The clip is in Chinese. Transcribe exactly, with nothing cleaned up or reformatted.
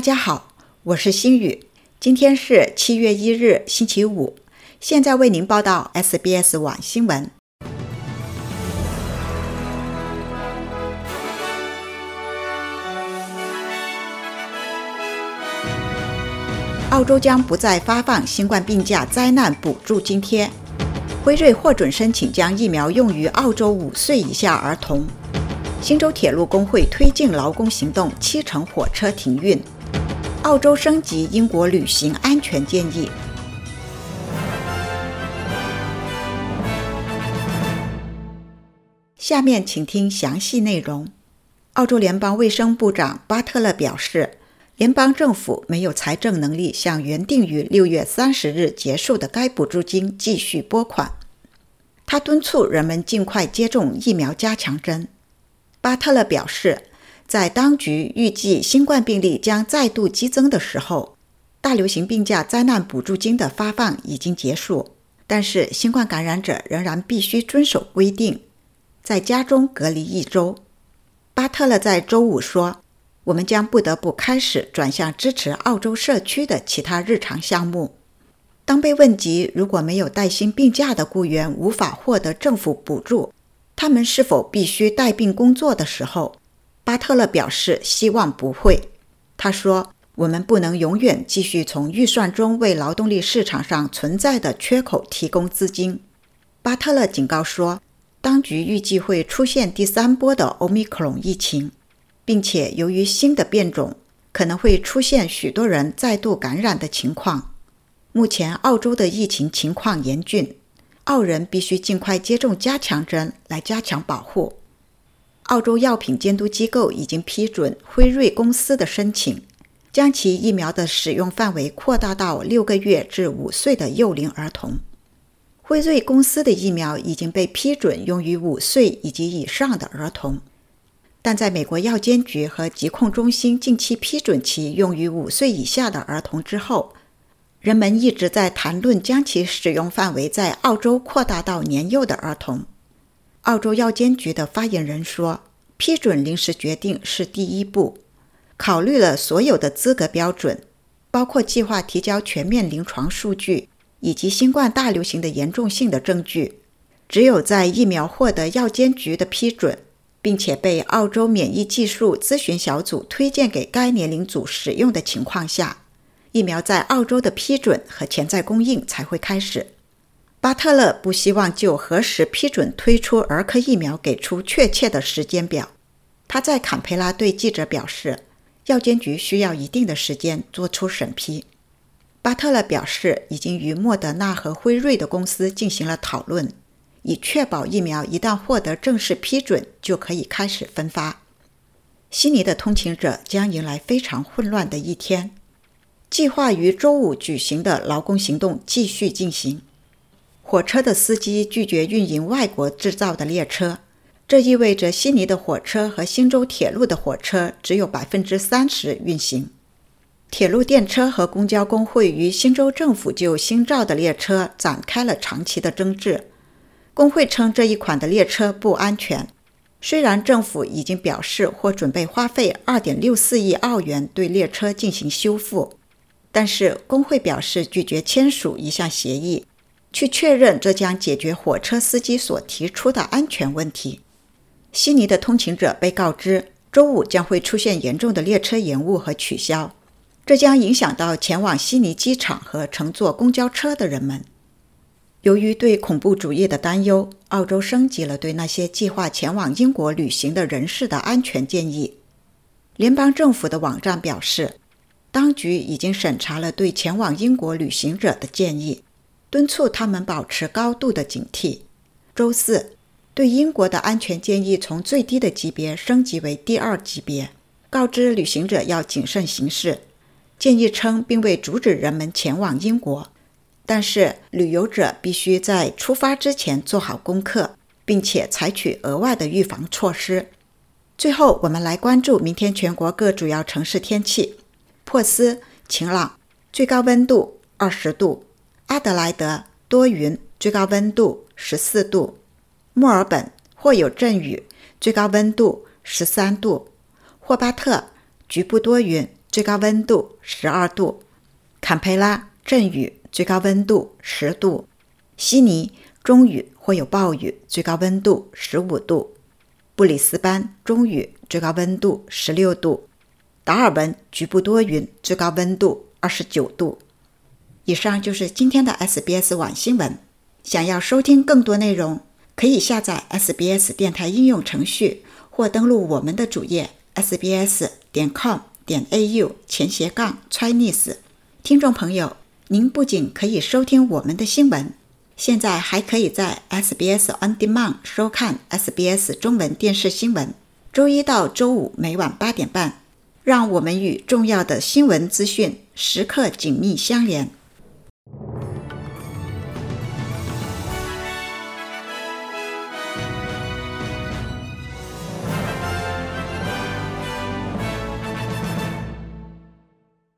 大家好，我是星宇，今天是七月一日星期五，现在为您报道 S B S 网新闻。澳洲将不再发放新冠病假灾难补助津贴。辉瑞获准申请将疫苗用于澳洲五岁以下儿童。新州铁路工会推进劳工行动，七成火车停运。澳洲升级英国旅行安全建议。下面请听详细内容。澳洲联邦卫生部长巴特勒表示，联邦政府没有财政能力向原定于六月三十日结束的该补助金继续拨款。他敦促人们尽快接种疫苗加强针。巴特勒表示，在当局预计新冠病例将再度激增的时候，大流行病假灾难补助金的发放已经结束，但是新冠感染者仍然必须遵守规定，在家中隔离一周。巴特勒在周五说，我们将不得不开始转向支持澳洲社区的其他日常项目。当被问及如果没有带薪病假的雇员无法获得政府补助，他们是否必须带病工作的时候，巴特勒表示希望不会。他说，我们不能永远继续从预算中为劳动力市场上存在的缺口提供资金。巴特勒警告说，当局预计会出现第三波的 Omicron 疫情，并且由于新的变种，可能会出现许多人再度感染的情况。目前澳洲的疫情情况严峻，澳人必须尽快接种加强针来加强保护。澳洲药品监督机构已经批准辉瑞公司的申请，将其疫苗的使用范围扩大到六个月至五岁的幼龄儿童。辉瑞公司的疫苗已经被批准用于五岁以及以上的儿童，但在美国药监局和疾控中心近期批准其用于五岁以下的儿童之后，人们一直在谈论将其使用范围在澳洲扩大到年幼的儿童。澳洲药监局的发言人说，批准临时决定是第一步，考虑了所有的资格标准，包括计划提交全面临床数据以及新冠大流行的严重性的证据。只有在疫苗获得药监局的批准，并且被澳洲免疫技术咨询小组推荐给该年龄组使用的情况下，疫苗在澳洲的批准和潜在供应才会开始。巴特勒不希望就何时批准推出儿科疫苗给出确切的时间表。他在坎培拉对记者表示，药监局需要一定的时间做出审批。巴特勒表示，已经与莫德纳和辉瑞的公司进行了讨论，以确保疫苗一旦获得正式批准就可以开始分发。悉尼的通勤者将迎来非常混乱的一天。计划于周五举行的劳工行动继续进行。火车的司机拒绝运营外国制造的列车，这意味着悉尼的火车和新州铁路的火车只有 百分之三十 运行。铁路电车和公交工会与新州政府就新造的列车展开了长期的争执。工会称这一款的列车不安全，虽然政府已经表示或准备花费 二点六四亿澳元对列车进行修复，但是工会表示拒绝签署一项协议，去确认这将解决火车司机所提出的安全问题。悉尼的通勤者被告知，周五将会出现严重的列车延误和取消，这将影响到前往悉尼机场和乘坐公交车的人们。由于对恐怖主义的担忧，澳洲升级了对那些计划前往英国旅行的人士的安全建议。联邦政府的网站表示，当局已经审查了对前往英国旅行者的建议，敦促他们保持高度的警惕。周四，对英国的安全建议从最低的级别升级为第二级别，告知旅行者要谨慎行事。建议称并未阻止人们前往英国，但是旅游者必须在出发之前做好功课，并且采取额外的预防措施。最后，我们来关注明天全国各主要城市天气。珀斯晴朗，最高温度二十度；阿德莱德多云，最高温度十四度；墨尔本或有阵雨，最高温度十三度；霍巴特局部多云， 最高温度十二度；坎培拉阵雨，最高温度十度；悉尼中雨或有暴雨，最高温度十五度；布里斯班中雨，最高温度十六度；达尔文局部多云，最高温度二十九度。以上就是今天的 S B S 网新闻。想要收听更多内容，可以下载 S B S 电台应用程序，或登录我们的主页 s b s 点 com 点 a u 前斜杠 Chinese。听众朋友，您不仅可以收听我们的新闻，现在还可以在 S B S On Demand 收看 S B S 中文电视新闻，周一到周五每晚八点半，让我们与重要的新闻资讯时刻紧密相连。